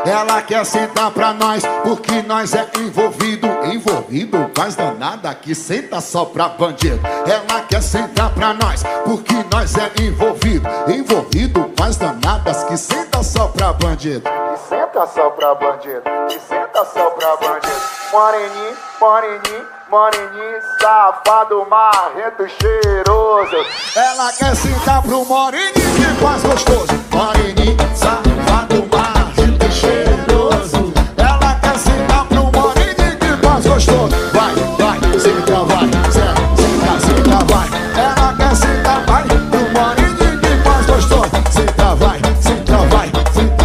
Ela quer sentar pra nós, porque nós é envolvido. Envolvido, faz danada que senta só pra bandido. Ela quer sentar pra nós, porque nós é envolvido. Envolvido, faz danadas que senta só pra bandido. Que senta só pra bandido, que senta só pra bandido. Moreninho, moreninho, moreninho, safado, marrento, cheiroso. Ela quer sentar pro moreninho que faz gostoso. Moreninho, safado, marrento, cheiroso. Ela quer sentar pro moreninho que faz gostoso. Vai, vai, senta, vai, senta, senta, vai. Ela quer sentar, vai, pro moreninho que faz gostoso. Senta, vai, senta, vai, senta.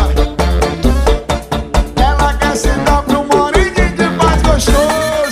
Ela quer sentar pro moreninho que faz gostoso.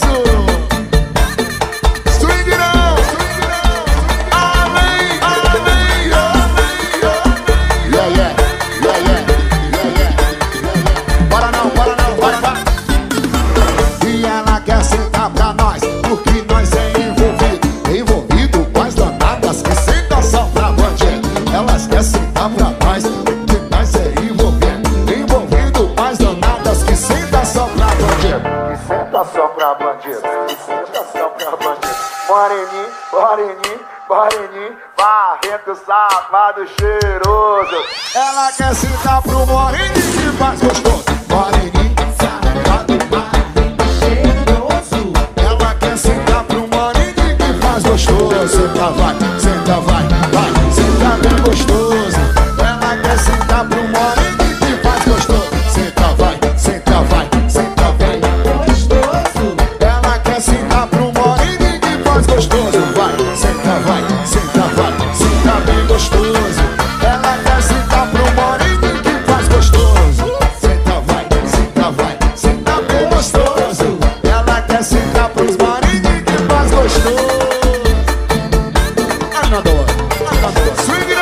Pra nós, porque nós é envolvido. Envolvido, faz danadas que senta só pra bandido. Elas querem sentar pra nós, porque nós é envolvido. Envolvido, faz danadas que senta só pra bandido. Que senta só pra bandido, que senta só pra bandido. Moreninho, moreninho, moreninho, barrento, safado, cheiroso. Ela quer sentar pro moreninho que faz gostoso. Moreninho, safado, senta, vai, senta, vai, vai, senta bem gostoso. Ela quer sentar pro moreninho que faz gostoso. Senta, vai, senta, vai, senta bem gostoso. Ela quer sentar pro moreninho que faz gostoso. Vai, senta, bem gostoso. Ela quer sentar pro moreninho que faz gostoso. Senta, vai, senta bem gostoso. Ela quer sentar pros moreninhos que faz gostoso. Swing